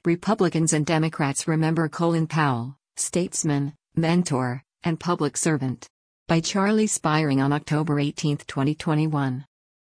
Republicans and Democrats remember Colin Powell, statesman, mentor, and public servant. By Charlie Spiring on October 18, 2021.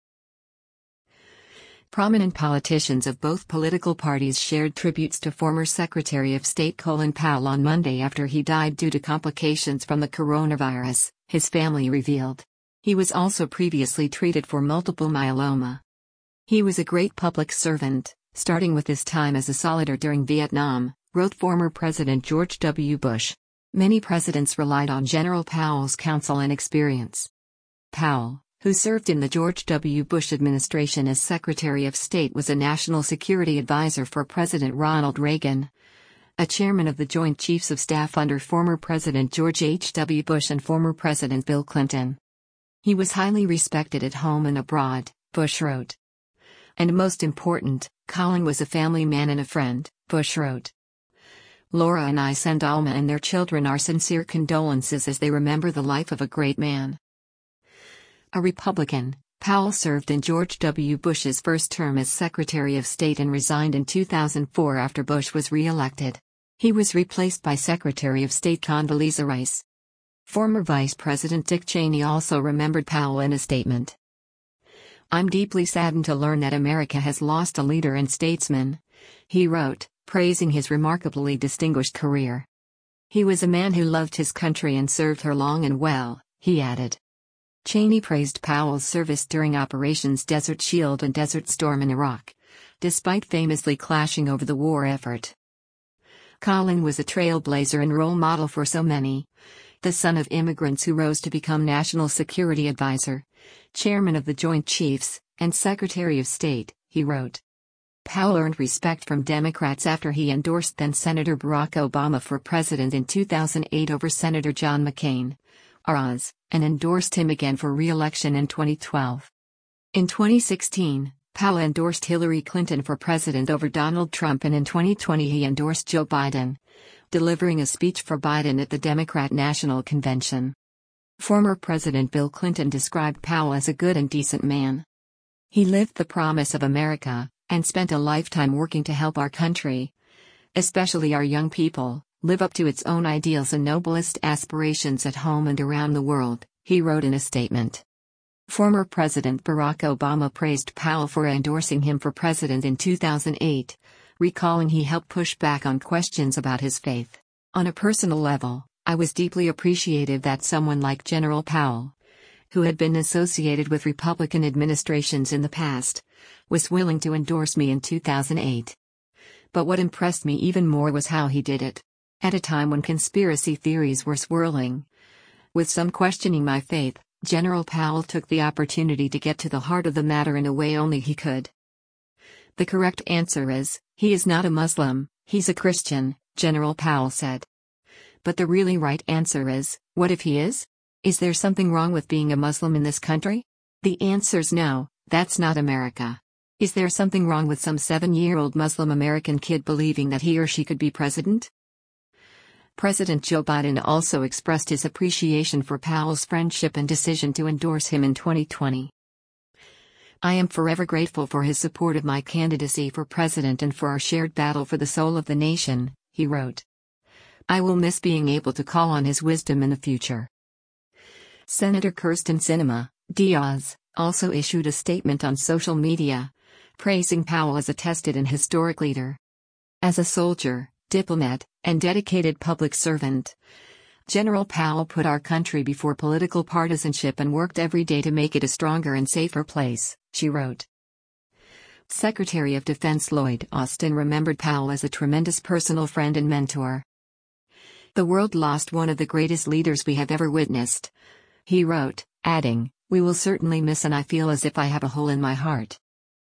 Prominent politicians of both political parties shared tributes to former Secretary of State Colin Powell on Monday after he died due to complications from the coronavirus, his family revealed. He was also previously treated for multiple myeloma. He was a great public servant, starting with his time as a soldier during Vietnam, wrote former President George W. Bush. Many presidents relied on General Powell's counsel and experience. Powell, who served in the George W. Bush administration as Secretary of State, was a national security advisor for President Ronald Reagan, a chairman of the Joint Chiefs of Staff under former President George H. W. Bush and former President Bill Clinton. He was highly respected at home and abroad, Bush wrote. And most important, Colin was a family man and a friend, Bush wrote. Laura and I send Alma and their children our sincere condolences as they remember the life of a great man. A Republican, Powell served in George W. Bush's first term as Secretary of State and resigned in 2004 after Bush was re-elected. He was replaced by Secretary of State Condoleezza Rice. Former Vice President Dick Cheney also remembered Powell in a statement. "I'm deeply saddened to learn that America has lost a leader and statesman," he wrote, praising his remarkably distinguished career. "He was a man who loved his country and served her long and well," he added. Cheney praised Powell's service during Operations Desert Shield and Desert Storm in Iraq, despite famously clashing over the war effort. Colin was a trailblazer and role model for so many. The son of immigrants who rose to become National Security Advisor, Chairman of the Joint Chiefs, and Secretary of State, he wrote. Powell earned respect from Democrats after he endorsed then-Senator Barack Obama for president in 2008 over Senator John McCain, Oz, and endorsed him again for re-election in 2012. In 2016, Powell endorsed Hillary Clinton for president over Donald Trump, and in 2020 he endorsed Joe Biden, delivering a speech for Biden at the Democrat National Convention. Former President Bill Clinton described Powell as a good and decent man. "He lived the promise of America, and spent a lifetime working to help our country, especially our young people, live up to its own ideals and noblest aspirations at home and around the world," he wrote in a statement. Former President Barack Obama praised Powell for endorsing him for president in 2008, recalling he helped push back on questions about his faith. "On a personal level, I was deeply appreciative that someone like General Powell, who had been associated with Republican administrations in the past, was willing to endorse me in 2008. But what impressed me even more was how he did it. At a time when conspiracy theories were swirling, with some questioning my faith, General Powell took the opportunity to get to the heart of the matter in a way only he could. The correct answer is, he is not a Muslim, he's a Christian," General Powell said. "But the really right answer is, what if he is? Is there something wrong with being a Muslim in this country? The answer's no, that's not America. Is there something wrong with some 7-year-old Muslim American kid believing that he or she could be president?" President Joe Biden also expressed his appreciation for Powell's friendship and decision to endorse him in 2020. "I am forever grateful for his support of my candidacy for president and for our shared battle for the soul of the nation," he wrote. "I will miss being able to call on his wisdom in the future." Senator Kyrsten Sinema, Diaz, also issued a statement on social media, praising Powell as a tested and historic leader. As a soldier, diplomat, and dedicated public servant, General Powell put our country before political partisanship and worked every day to make it a stronger and safer place, she wrote. Secretary of Defense Lloyd Austin remembered Powell as a tremendous personal friend and mentor. "The world lost one of the greatest leaders we have ever witnessed," he wrote, adding, "We will certainly miss, and I feel as if I have a hole in my heart."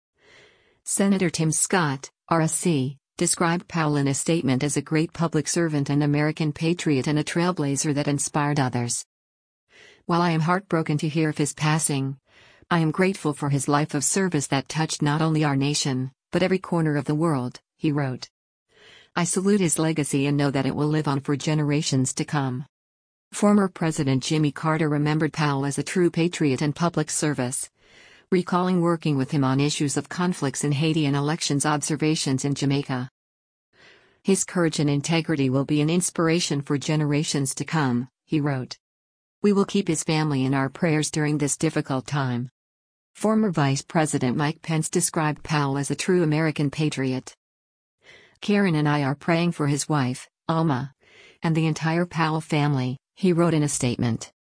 Senator Tim Scott, RSC, described Powell in a statement as a great public servant and American patriot and a trailblazer that inspired others. "While I am heartbroken to hear of his passing, I am grateful for his life of service that touched not only our nation, but every corner of the world," he wrote. "I salute his legacy and know that it will live on for generations to come." Former President Jimmy Carter remembered Powell as a true patriot and public service, recalling working with him on issues of conflicts in Haiti and elections observations in Jamaica. His courage and integrity will be an inspiration for generations to come, he wrote. We will keep his family in our prayers during this difficult time. Former Vice President Mike Pence described Powell as a true American patriot. Karen and I are praying for his wife, Alma, and the entire Powell family, he wrote in a statement.